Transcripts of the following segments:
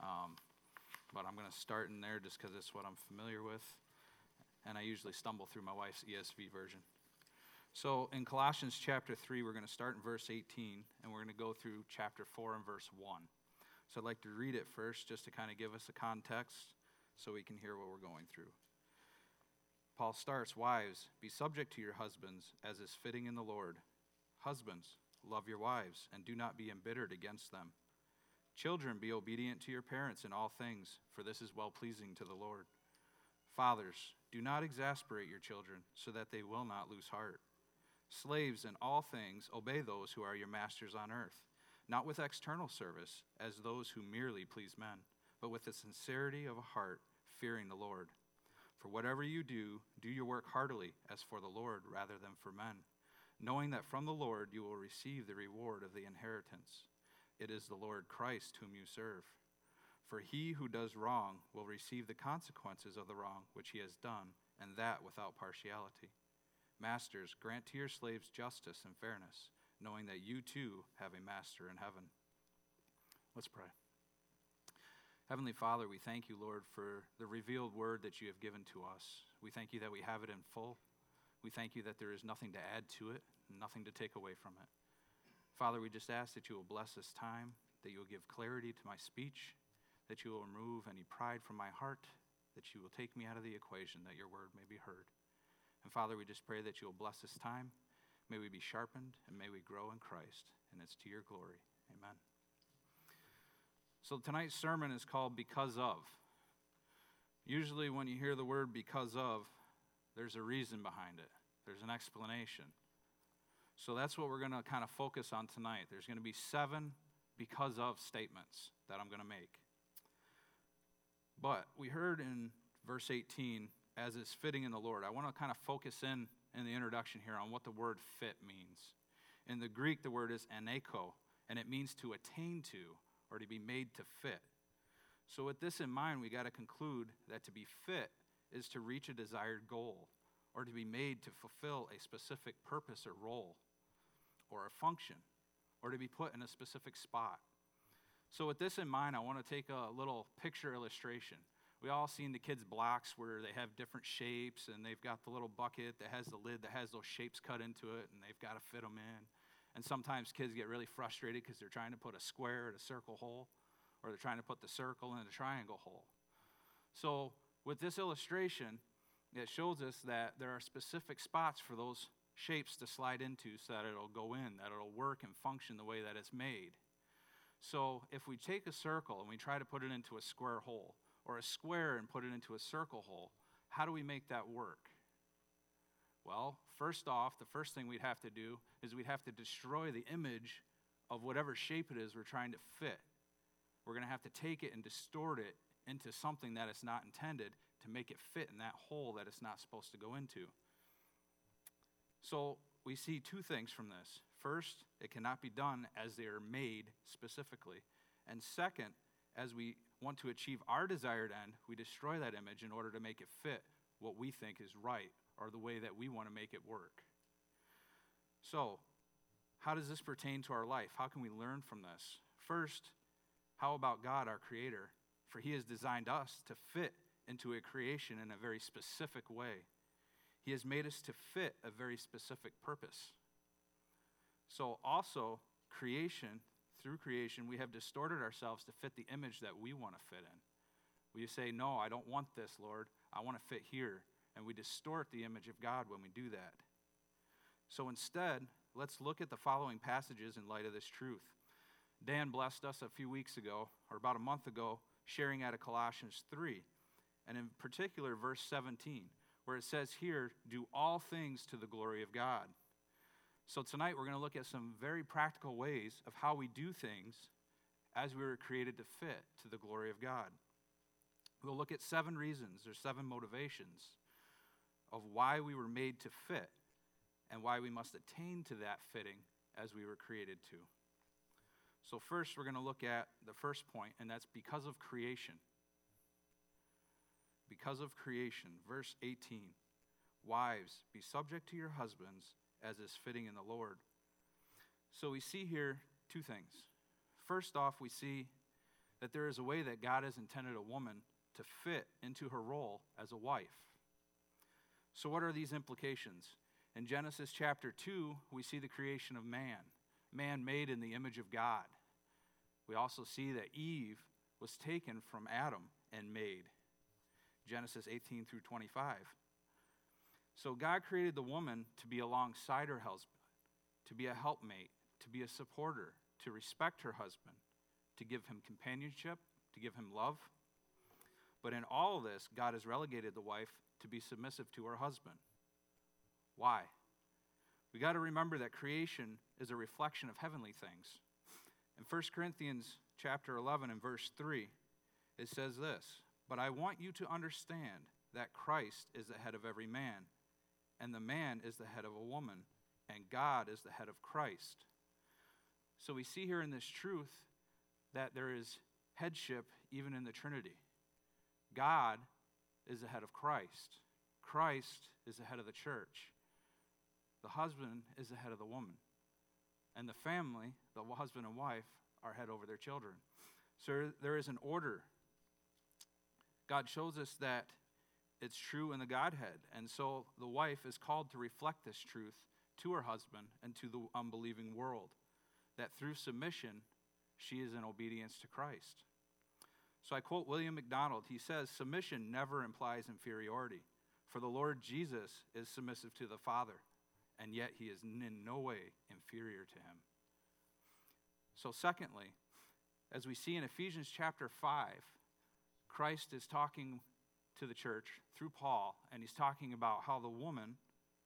but I'm going to start in there just because it's what I'm familiar with, and I usually stumble through my wife's ESV version. So in Colossians chapter 3, we're going to start in verse 18, and we're going to go through chapter 4 and verse 1. So I'd like to read it first just to kind of give us a context so we can hear what we're going through. Paul starts, "Wives, be subject to your husbands as is fitting in the Lord. Husbands, love your wives and do not be embittered against them. Children, be obedient to your parents in all things, for this is well-pleasing to the Lord. Fathers, do not exasperate your children so that they will not lose heart. Slaves, in all things, obey those who are your masters on earth, not with external service, as those who merely please men, but with the sincerity of a heart, fearing the Lord. For whatever you do, do your work heartily, as for the Lord rather than for men, knowing that from the Lord you will receive the reward of the inheritance. It is the Lord Christ whom you serve. For he who does wrong will receive the consequences of the wrong which he has done, and that without partiality. Masters, grant to your slaves justice and fairness, knowing that you too have a master in heaven." Let's pray. Heavenly Father, we thank you, Lord, for the revealed word that you have given to us. We thank you that we have it in full. We thank you that there is nothing to add to it, nothing to take away from it. Father, we just ask that you will bless this time, that you will give clarity to my speech, that you will remove any pride from my heart, that you will take me out of the equation, that your word may be heard. And Father, we just pray that you will bless this time. May we be sharpened, and may we grow in Christ, and it's to your glory. Amen. So tonight's sermon is called Because Of. Usually when you hear the word because of, there's a reason behind it. There's an explanation. So that's what we're going to kind of focus on tonight. There's going to be 7 because of statements that I'm going to make. But we heard in verse 18, as is fitting in the Lord. I want to kind of focus in the introduction here on what the word fit means. In the Greek, the word is aneko, and it means to attain to or to be made to fit. So with this in mind, we got to conclude that to be fit is to reach a desired goal or to be made to fulfill a specific purpose or role or a function or to be put in a specific spot. So with this in mind, I want to take a little picture illustration. We all seen the kids' blocks where they have different shapes, and they've got the little bucket that has the lid that has those shapes cut into it, and they've got to fit them in. And sometimes kids get really frustrated because they're trying to put a square at a circle hole, or they're trying to put the circle in a triangle hole. So with this illustration, it shows us that there are specific spots for those shapes to slide into so that it'll go in, that it'll work and function the way that it's made. So if we take a circle and we try to put it into a square hole, or a square and put it into a circle hole, how do we make that work? Well, first off, the first thing we'd have to do is we'd have to destroy the image of whatever shape it is we're trying to fit. We're going to have to take it and distort it into something that it's not intended to make it fit in that hole that it's not supposed to go into. So we see 2 things from this. First, it cannot be done as they are made specifically. And second, as we want to achieve our desired end, we destroy that image in order to make it fit what we think is right or the way that we want to make it work. So, how does this pertain to our life? How can we learn from this? First, how about God, our Creator? For He has designed us to fit into a creation in a very specific way. He has made us to fit a very specific purpose. So also, through creation, we have distorted ourselves to fit the image that we want to fit in. We say, no, I don't want this, Lord. I want to fit here. And we distort the image of God when we do that. So instead, let's look at the following passages in light of this truth. Dan blessed us a few weeks ago, or about a month ago, sharing out of Colossians 3, and in particular, verse 17, where it says here, do all things to the glory of God. So tonight we're going to look at some very practical ways of how we do things as we were created to fit to the glory of God. We'll look at 7 reasons, or 7 motivations of why we were made to fit and why we must attain to that fitting as we were created to. So first we're going to look at the first point, and that's because of creation. Because of creation, verse 18. Wives, be subject to your husbands as is fitting in the Lord. So we see here 2 things. First off, we see that there is a way that God has intended a woman to fit into her role as a wife. So what are these implications? In Genesis chapter 2, we see the creation of man made in the image of God. We also see that Eve was taken from Adam and made. Genesis 18 through 25. So God created the woman to be alongside her husband, to be a helpmate, to be a supporter, to respect her husband, to give him companionship, to give him love. But in all of this, God has relegated the wife to be submissive to her husband. Why? We got to remember that creation is a reflection of heavenly things. In 1 Corinthians chapter 11 and verse 3, it says this, "But I want you to understand that Christ is the head of every man, and the man is the head of a woman, and God is the head of Christ." So we see here in this truth that there is headship even in the Trinity. God is the head of Christ. Christ is the head of the church. The husband is the head of the woman. And the family, the husband and wife, are head over their children. So there is an order. God shows us that it's true in the Godhead. And so the wife is called to reflect this truth to her husband and to the unbelieving world, that through submission, she is in obedience to Christ. So I quote William MacDonald. He says, "Submission never implies inferiority, for the Lord Jesus is submissive to the Father, and yet he is in no way inferior to him." So secondly, as we see in Ephesians chapter 5, Christ is talking to the church through Paul, and he's talking about how the woman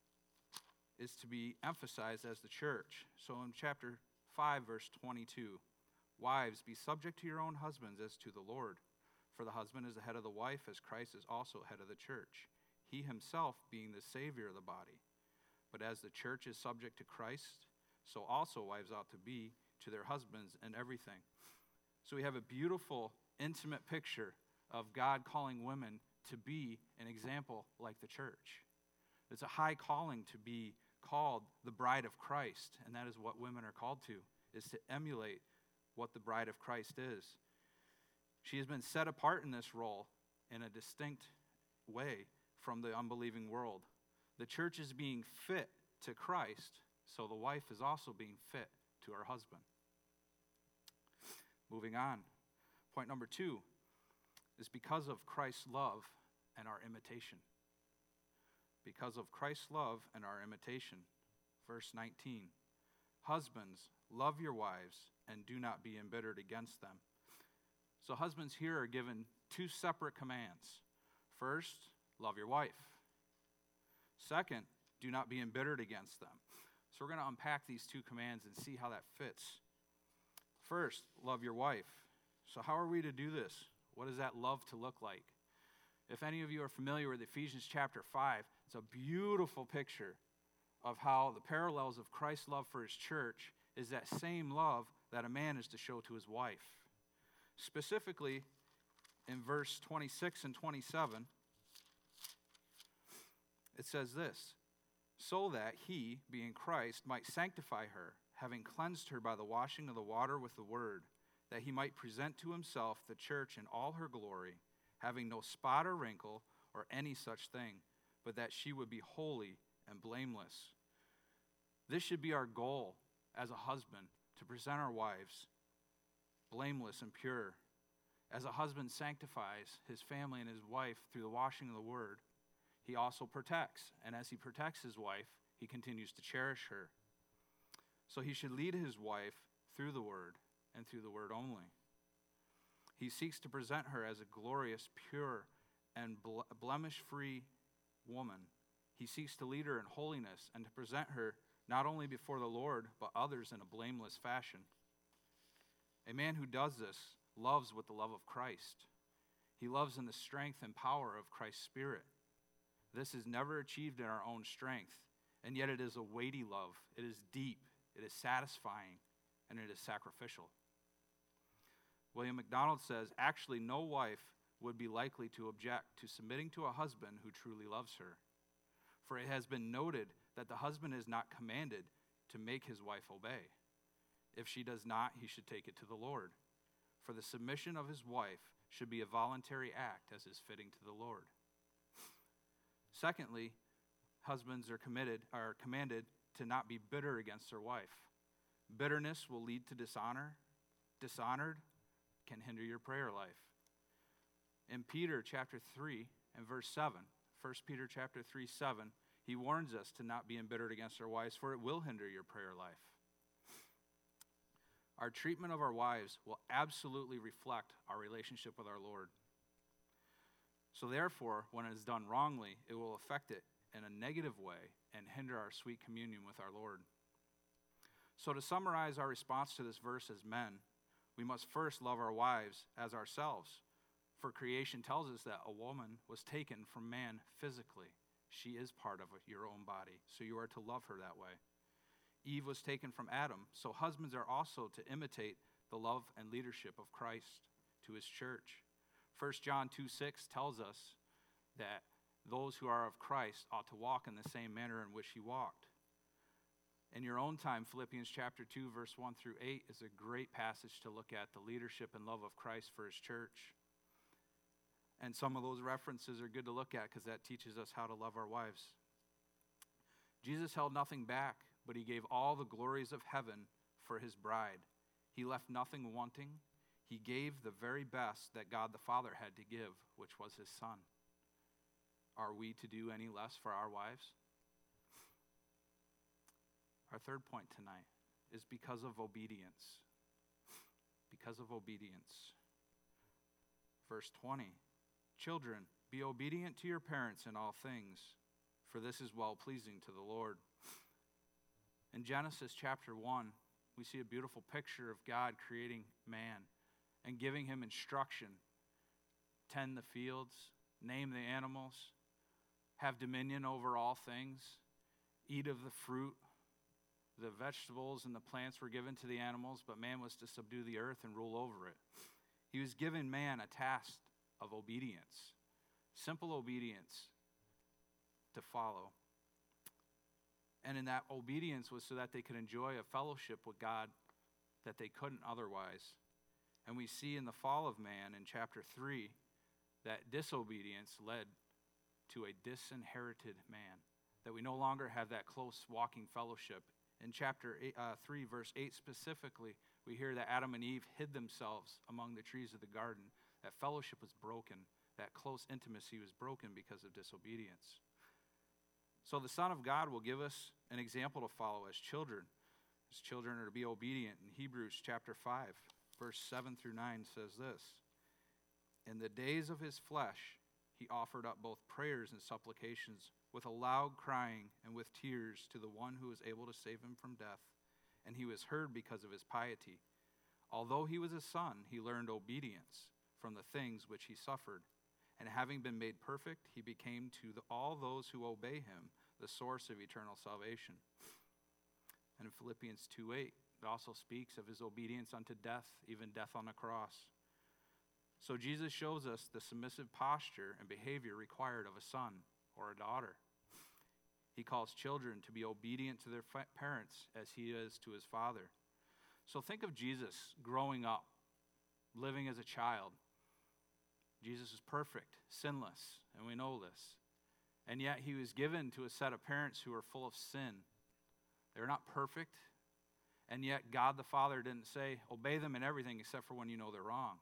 is to be emphasized as the church. So in chapter 5, verse 22, "Wives, be subject to your own husbands as to the Lord. For the husband is the head of the wife, as Christ is also head of the church, he himself being the Savior of the body. But as the church is subject to Christ, so also wives ought to be to their husbands in everything." So we have a beautiful, intimate picture of God calling women to be an example like the church. It's a high calling to be called the bride of Christ, and that is what women are called to, is to emulate what the bride of Christ is. She has been set apart in this role in a distinct way from the unbelieving world. The church is being fit to Christ, so the wife is also being fit to her husband. Moving on. Point number 2 is because of Christ's love and our imitation. Because of Christ's love and our imitation. Verse 19. "Husbands, love your wives, and do not be embittered against them." So husbands here are given 2 separate commands. First, love your wife. Second, do not be embittered against them. So we're going to unpack these 2 commands and see how that fits. First, love your wife. So how are we to do this? What does that love to look like? If any of you are familiar with Ephesians chapter 5, it's a beautiful picture of how the parallels of Christ's love for his church is that same love that a man is to show to his wife. Specifically, in verse 26 and 27, it says this, "So that he, being Christ, might sanctify her, having cleansed her by the washing of the water with the word, that he might present to himself the church in all her glory, having no spot or wrinkle or any such thing, but that she would be holy and blameless." This should be our goal as a husband, to present our wives blameless and pure. As a husband sanctifies his family and his wife through the washing of the word, he also protects. And as he protects his wife, he continues to cherish her. So he should lead his wife through the word and through the word only. He seeks to present her as a glorious, pure, and blemish-free woman. He seeks to lead her in holiness and to present her not only before the Lord, but others in a blameless fashion. A man who does this loves with the love of Christ. He loves in the strength and power of Christ's Spirit. This is never achieved in our own strength, and yet it is a weighty love. It is deep, it is satisfying, and it is sacrificial. William MacDonald says, "Actually, no wife would be likely to object to submitting to a husband who truly loves her. For it has been noted that the husband is not commanded to make his wife obey. If she does not, he should take it to the Lord. for the submission of his wife should be a voluntary act as is fitting to the Lord. Secondly, husbands are commanded to not be bitter against their wife. Bitterness will lead to dishonor. Dishonored can hinder your prayer life. In Peter chapter 3 and verse 7, 1 Peter chapter 3, 7, he warns us to not be embittered against our wives, for it will hinder your prayer life. Our treatment of our wives will absolutely reflect our relationship with our Lord. So therefore, when it is done wrongly, it will affect it in a negative way and hinder our sweet communion with our Lord. So to summarize our response to this verse as men, we must first love our wives as ourselves. For creation tells us that a woman was taken from man physically. She is part of your own body, so you are to love her that way. Eve was taken from Adam, so husbands are also to imitate the love and leadership of Christ to his church. 1 John 2:6 tells us that those who are of Christ ought to walk in the same manner in which he walked. In your own time, Philippians chapter 2, verse 1 through 8 is a great passage to look at the leadership and love of Christ for his church. And some of those references are good to look at because that teaches us how to love our wives. Jesus held nothing back, but he gave all the glories of heaven for his bride. He left nothing wanting. He gave the very best that God the Father had to give, which was his Son. Are we to do any less for our wives? Our third point tonight is because of obedience. Because of obedience. Verse 20, children, be obedient to your parents in all things, for this is well-pleasing to the Lord. In Genesis chapter 1, we see a beautiful picture of God creating man and giving him instruction. Tend the fields, name the animals, have dominion over all things, eat of the fruit. The vegetables and the plants were given to the animals, but man was to subdue the earth and rule over it. He was giving man a task of obedience, simple obedience to follow. And in that obedience was so that they could enjoy a fellowship with God that they couldn't otherwise. And we see in the fall of man in chapter 3 that disobedience led to a disinherited man, that we no longer have that close walking fellowship. In chapter 3, verse 8 specifically, we hear that Adam and Eve hid themselves among the trees of the garden. That fellowship was broken. That close intimacy was broken because of disobedience. So the Son of God will give us an example to follow as children. As children are to be obedient. In Hebrews chapter 5, verse 7 through 9 says this: in the days of his flesh, he offered up both prayers and supplications with a loud crying and with tears to the one who was able to save him from death. And he was heard because of his piety. Although he was a son, he learned obedience from the things which he suffered. And having been made perfect, he became to all those who obey him the source of eternal salvation. And in Philippians 2:8, it also speaks of his obedience unto death, even death on the cross. So Jesus shows us the submissive posture and behavior required of a son or a daughter. He calls children to be obedient to their parents as he is to his father. So think of Jesus growing up, living as a child. Jesus is perfect, sinless, and we know this. And yet he was given to a set of parents who were full of sin. They're not perfect, and yet God the Father didn't say, obey them in everything except for when you know they're wrong.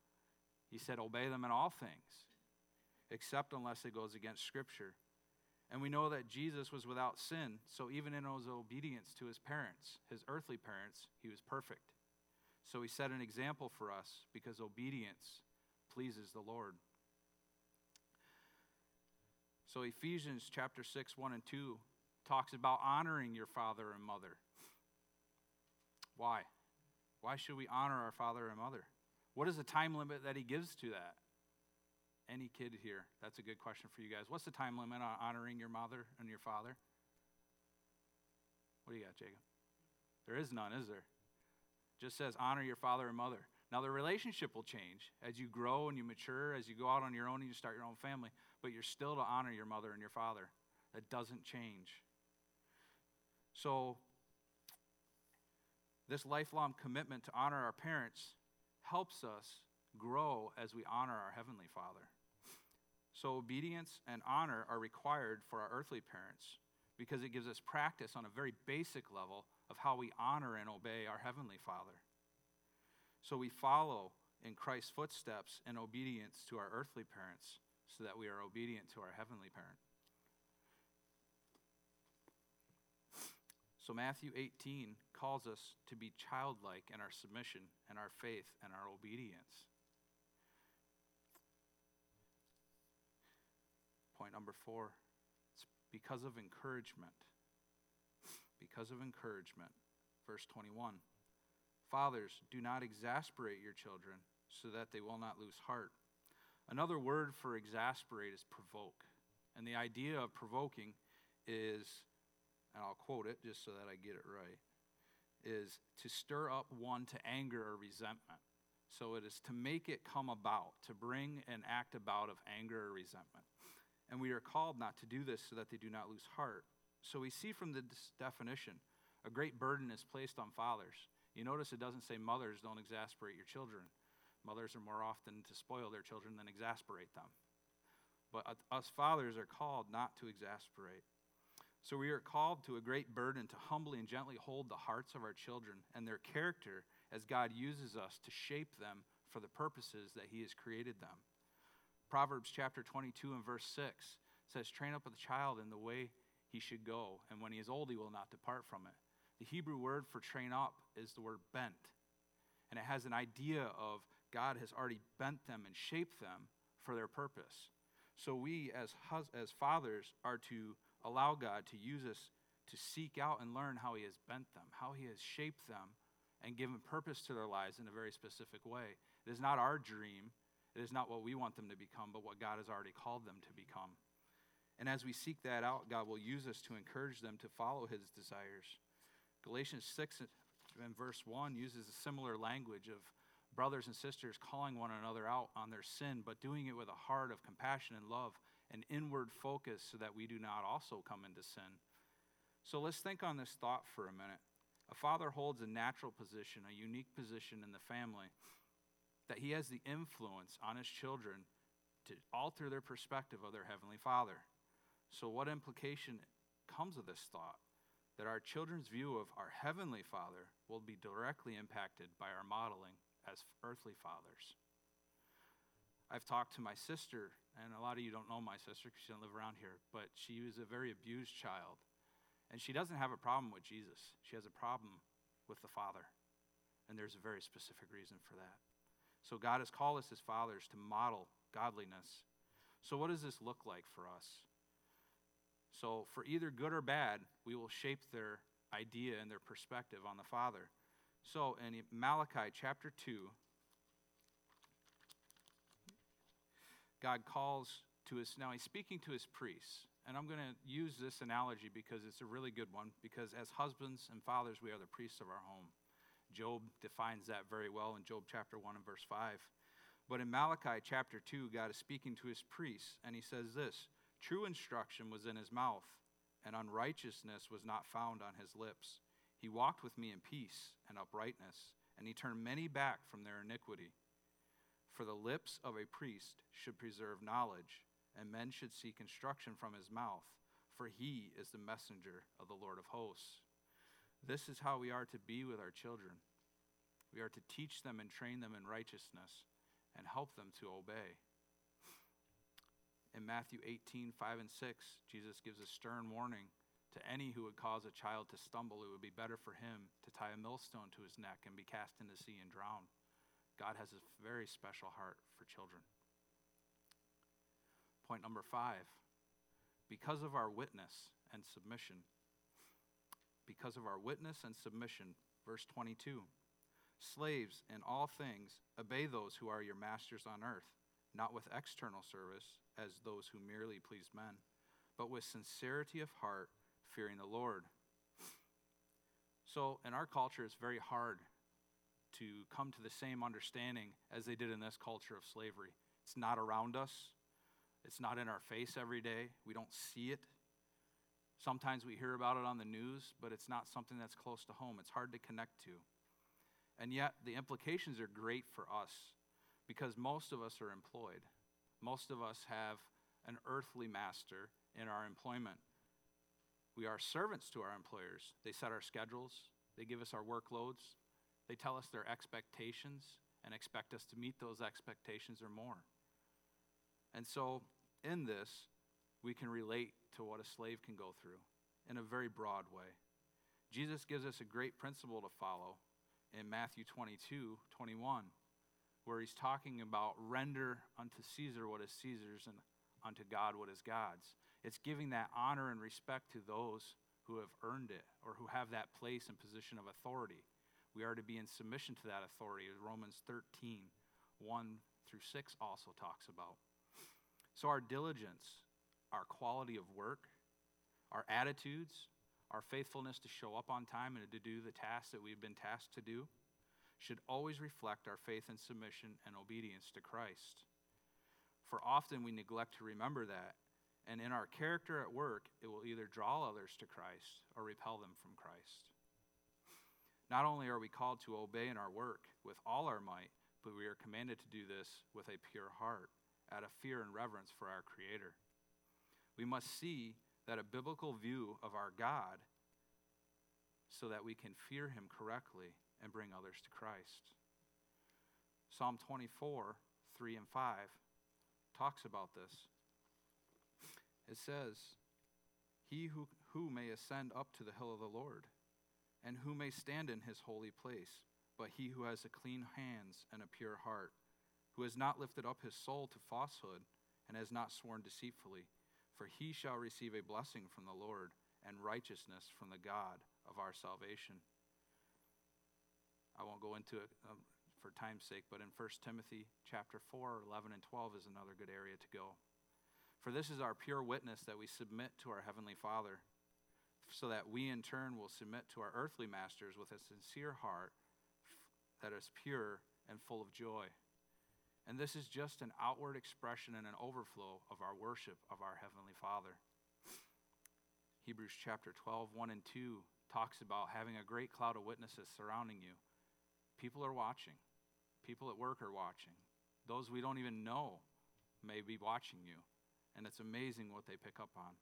He said, obey them in all things, except unless it goes against Scripture. And we know that Jesus was without sin, so even in his obedience to his parents, his earthly parents, he was perfect. So he set an example for us because obedience pleases the Lord. So Ephesians chapter 6, 1 and 2 talks about honoring your father and mother. Why? Why should we honor our father and mother? What is the time limit that he gives to that? Any kid here? That's a good question for you guys. What's the time limit on honoring your mother and your father? What do you got, Jacob? There is none, is there? Just says honor your father and mother. Now the relationship will change as you grow and you mature, as you go out on your own and you start your own family, but you're still to honor your mother and your father. That doesn't change. So this lifelong commitment to honor our parents helps us grow as we honor our Heavenly Father. So obedience and honor are required for our earthly parents because it gives us practice on a very basic level of how we honor and obey our Heavenly Father. So we follow in Christ's footsteps in obedience to our earthly parents so that we are obedient to our Heavenly Parent. So Matthew 18 calls us to be childlike in our submission and our faith and our obedience. Point number 4, it's because of encouragement. Because of encouragement. Verse 21, fathers, do not exasperate your children so that they will not lose heart. Another word for exasperate is provoke. And the idea of provoking is, and I'll quote it just so that I get it right, is to stir up one to anger or resentment. So it is to make it come about, to bring an act about of anger or resentment. And we are called not to do this so that they do not lose heart. So we see from this definition, a great burden is placed on fathers. You notice it doesn't say mothers don't exasperate your children. Mothers are more often to spoil their children than exasperate them. But us fathers are called not to exasperate. So we are called to a great burden to humbly and gently hold the hearts of our children and their character as God uses us to shape them for the purposes that he has created them. Proverbs chapter 22 and verse 6 says, train up a child in the way he should go, and when he is old, he will not depart from it. The Hebrew word for train up is the word bent. And it has an idea of God has already bent them and shaped them for their purpose. So we as fathers are to allow God to use us to seek out and learn how he has bent them, how he has shaped them, and given purpose to their lives in a very specific way. It is not our dream. It is not what we want them to become, but what God has already called them to become. And as we seek that out, God will use us to encourage them to follow his desires. Galatians 6 and verse 1 uses a similar language of brothers and sisters calling one another out on their sin, but doing it with a heart of compassion and love, an inward focus so that we do not also come into sin. So let's think on this thought for a minute. A father holds a natural position, a unique position in the family, that he has the influence on his children to alter their perspective of their Heavenly Father. So what implication comes of this thought? That our children's view of our Heavenly Father will be directly impacted by our modeling as earthly fathers. I've talked to my sister, and a lot of you don't know my sister because she doesn't live around here, but she was a very abused child. And she doesn't have a problem with Jesus. She has a problem with the Father. And there's a very specific reason for that. So God has called us as fathers to model godliness. So what does this look like for us? So for either good or bad, we will shape their idea and their perspective on the Father. So in Malachi chapter 2, God calls to his, now he's speaking to his priests. And I'm going to use this analogy because it's a really good one, because as husbands and fathers, we are the priests of our home. Job defines that very well in Job chapter 1 and verse 5. But in Malachi chapter 2, God is speaking to his priests, and he says this, true instruction was in his mouth, and unrighteousness was not found on his lips. He walked with me in peace and uprightness, and he turned many back from their iniquity. For the lips of a priest should preserve knowledge, and men should seek instruction from his mouth, for he is the messenger of the Lord of hosts. This is how we are to be with our children. We are to teach them and train them in righteousness and help them to obey. In Matthew 18, 5 and 6, Jesus gives a stern warning to any who would cause a child to stumble. It would be better for him to tie a millstone to his neck and be cast into the sea and drown. God has a very special heart for children. Point number 5, because of our witness and submission. Because of our witness and submission, verse 22, slaves, in all things, obey those who are your masters on earth, not with external service, as those who merely please men, but with sincerity of heart, fearing the Lord. So in our culture, it's very hard to come to the same understanding as they did in this culture of slavery. It's not around us. It's not in our face every day. We don't see it. Sometimes we hear about it on the news, but it's not something that's close to home. It's hard to connect to. And yet the implications are great for us because most of us are employed. Most of us have an earthly master in our employment. We are servants to our employers. They set our schedules. They give us our workloads. They tell us their expectations and expect us to meet those expectations or more. And so in this, we can relate to what a slave can go through in a very broad way. Jesus gives us a great principle to follow in Matthew 22:21, where he's talking about render unto Caesar what is Caesar's and unto God what is God's. It's giving that honor and respect to those who have earned it or who have that place and position of authority. We are to be in submission to that authority, as Romans 13:1-6 also talks about. So our diligence, our quality of work, our attitudes, our faithfulness to show up on time and to do the tasks that we've been tasked to do should always reflect our faith and submission and obedience to Christ. For often we neglect to remember that, and in our character at work, it will either draw others to Christ or repel them from Christ. Not only are we called to obey in our work with all our might, but we are commanded to do this with a pure heart, out of fear and reverence for our Creator. We must see that a biblical view of our God so that we can fear him correctly and bring others to Christ. Psalm 24:3-5 talks about this. It says, "He who may ascend up to the hill of the Lord, and who may stand in his holy place, but he who has a clean hands and a pure heart, who has not lifted up his soul to falsehood and has not sworn deceitfully, for he shall receive a blessing from the Lord and righteousness from the God of our salvation." I won't go into it for time's sake, but in 1 Timothy chapter 4:11-12 is another good area to go. "For this is our pure witness that we submit to our heavenly Father, so that we in turn will submit to our earthly masters with a sincere heart that is pure and full of joy. And this is just an outward expression and an overflow of our worship of our Heavenly Father." Hebrews chapter 12:1-2 talks about having a great cloud of witnesses surrounding you. People are watching. People at work are watching. Those we don't even know may be watching you. And it's amazing what they pick up on.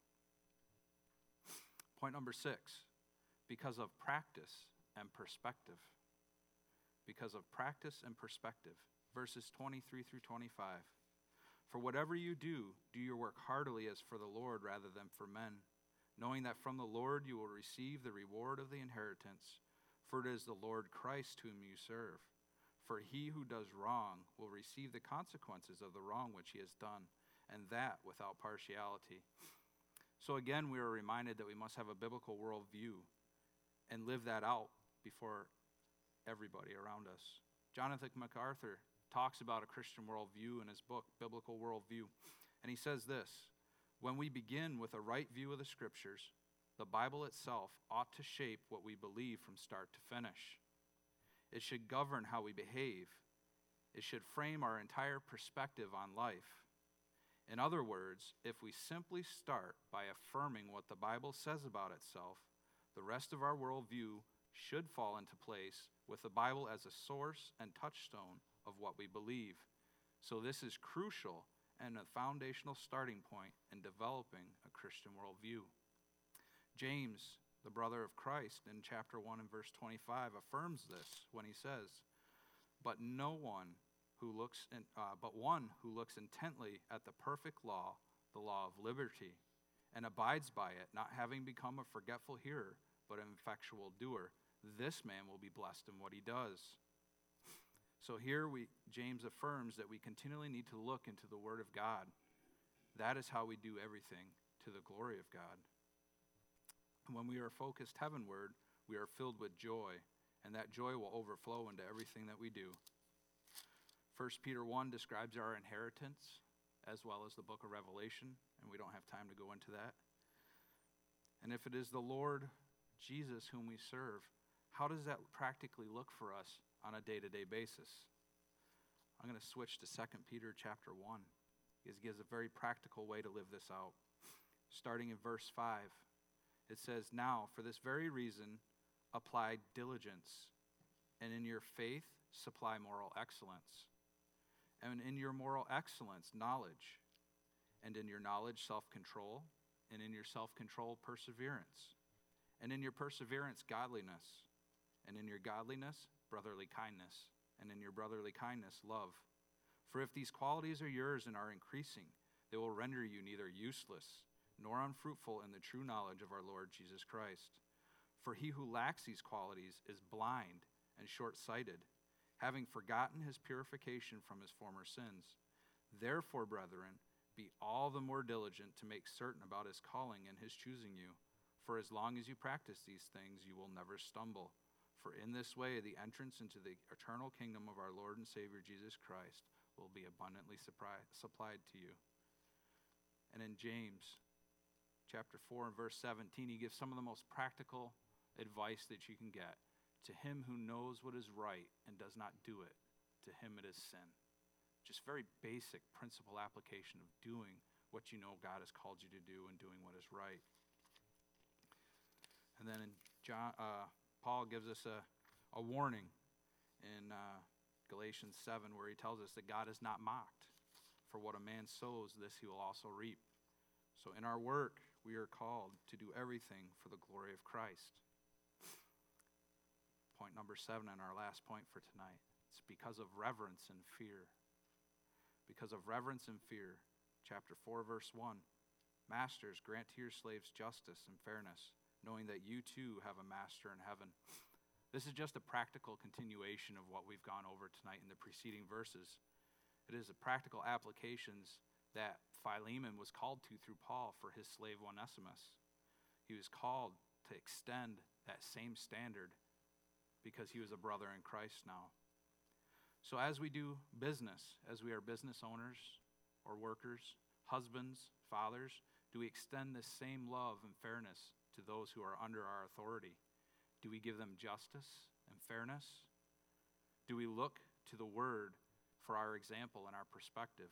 Point number 6, because of practice and perspective. Because of practice and perspective. Verses 23-25. "For whatever you do, do your work heartily as for the Lord rather than for men, knowing that from the Lord you will receive the reward of the inheritance. For it is the Lord Christ whom you serve. For he who does wrong will receive the consequences of the wrong which he has done, and that without partiality." So again, we are reminded that we must have a biblical worldview and live that out before everybody around us. Jonathan MacArthur talks about a Christian worldview in his book, Biblical Worldview. And he says this: "When we begin with a right view of the Scriptures, the Bible itself ought to shape what we believe from start to finish. It should govern how we behave. It should frame our entire perspective on life. In other words, if we simply start by affirming what the Bible says about itself, the rest of our worldview should fall into place with the Bible as a source and touchstone of what we believe. So this is crucial and a foundational starting point in developing a Christian worldview." James, the brother of Christ, in chapter 1 and verse 25, affirms this when he says, but one who looks intently at the perfect law, the law of liberty, and abides by it, not having become a forgetful hearer, but an effectual doer, this man will be blessed in what he does." So here James affirms that we continually need to look into the Word of God. That is how we do everything to the glory of God. And when we are focused heavenward, we are filled with joy, and that joy will overflow into everything that we do. 1 Peter 1 describes our inheritance, as well as the book of Revelation, and we don't have time to go into that. And if it is the Lord Jesus whom we serve, how does that practically look for us on a day-to-day basis? I'm going to switch to 2 Peter chapter 1. It gives a very practical way to live this out. Starting in verse 5, it says, "Now, for this very reason, apply diligence And in your faith, supply moral excellence. And in your moral excellence, knowledge. And in your knowledge, self-control. And in your self-control, perseverance. And in your perseverance, godliness. And in your godliness, brotherly kindness. And in your brotherly kindness, love. For if these qualities are yours and are increasing, they will render you neither useless nor unfruitful in the true knowledge of our Lord Jesus Christ. For he who lacks these qualities is blind and short-sighted, having forgotten his purification from his former sins. Therefore, brethren, be all the more diligent to make certain about his calling and his choosing you. For as long as you practice these things, you will never stumble. For in this way, the entrance into the eternal kingdom of our Lord and Savior Jesus Christ will be abundantly supplied to you. And in James chapter 4 and verse 17, he gives some of the most practical advice that you can get. To him who knows what is right and does not do it, to him it is sin. Just very basic principle application of doing what you know God has called you to do and doing what is right. And then in Paul gives us a warning in Galatians 7 where he tells us that God is not mocked. For what a man sows, this he will also reap. So in our work, we are called to do everything for the glory of Christ. Point number 7 and our last point for tonight. It's because of reverence and fear. Because of reverence and fear. Chapter 4, verse 1. Masters, grant to your slaves justice and fairness, knowing that you too have a master in heaven. This is just a practical continuation of what we've gone over tonight in the preceding verses. It is the practical applications that Philemon was called to through Paul for his slave Onesimus. He was called to extend that same standard because he was a brother in Christ now. So as we do business, as we are business owners or workers, husbands, fathers, do we extend this same love and fairness to those who are under our authority? Do we give them justice and fairness? Do we look to the Word for our example and our perspective?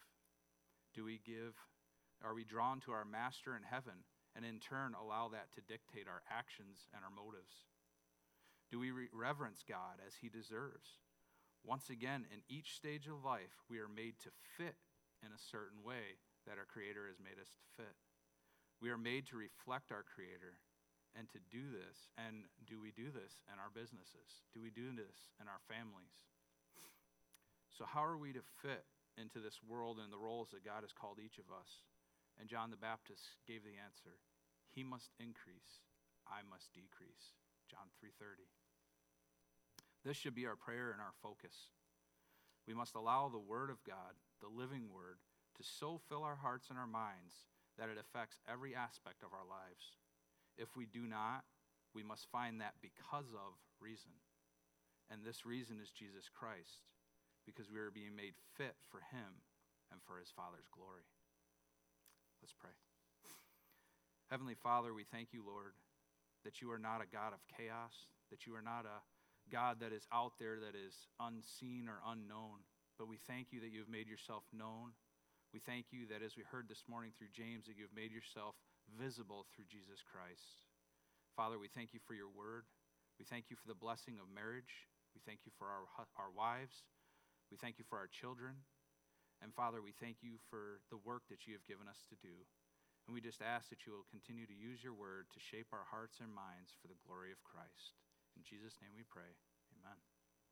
Are we drawn to our Master in heaven and in turn allow that to dictate our actions and our motives? Do we reverence God as he deserves? Once again, in each stage of life, we are made to fit in a certain way that our Creator has made us to fit. We are made to reflect our Creator and to do this. And do we do this in our businesses? Do we do this in our families? So how are we to fit into this world and the roles that God has called each of us? And John the Baptist gave the answer. He must increase, I must decrease. John 3:30. This should be our prayer and our focus. We must allow the Word of God, the living Word, to so fill our hearts and our minds that it affects every aspect of our lives. If we do not, we must find that because of reason. And this reason is Jesus Christ, because we are being made fit for him and for his Father's glory. Let's pray. Heavenly Father, we thank you, Lord, that you are not a God of chaos, that you are not a God that is out there that is unseen or unknown, but we thank you that you have made yourself known. We thank you that as we heard this morning through James, that you have made yourself visible through Jesus Christ. Father, we thank you for your word. We thank you for the blessing of marriage. We thank you for our wives. We thank you for our children. And Father, we thank you for the work that you have given us to do. And we just ask that you will continue to use your word to shape our hearts and minds for the glory of Christ. In Jesus' name we pray. Amen.